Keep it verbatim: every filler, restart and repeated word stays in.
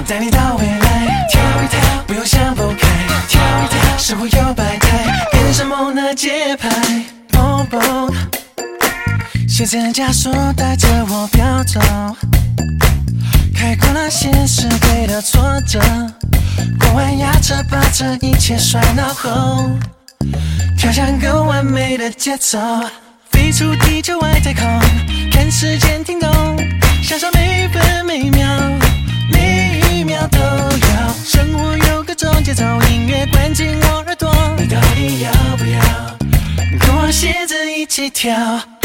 带你到未来，跳一跳，不用想不开，跳一跳，生活有百态，跟上梦的节拍。蹦蹦，写真加速带着我飘走，开过了现实给的挫折，过完压着把这一切甩脑后，跳向更完美的节奏，飞出地球外太空，看时间停动，享受每分每秒，每一秒都有。生活有各种节奏，音乐灌进我耳朵，你到底要不要跟我写着一起跳？